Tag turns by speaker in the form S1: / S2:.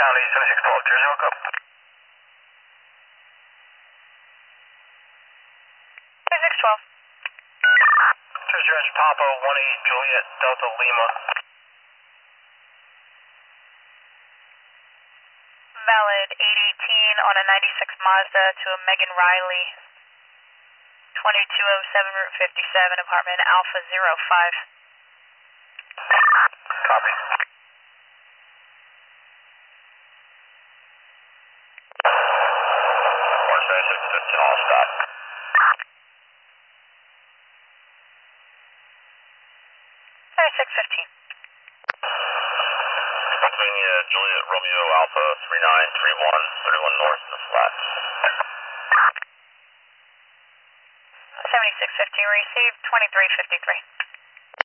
S1: County, 7612, Jersey, welcome.
S2: Six 12.
S1: Jersey Ranch Papa, 18 Juliet, Delta Lima.
S2: Valid 818 on a 96 Mazda to a Megan Riley. 2207 Route 57, apartment Alpha 05.
S1: Copy. 17615, all stop.
S2: 9615.
S1: Pennsylvania, Juliet, Romeo, Alpha 3931, 31 North, the flat.
S2: 7615 received, 2353.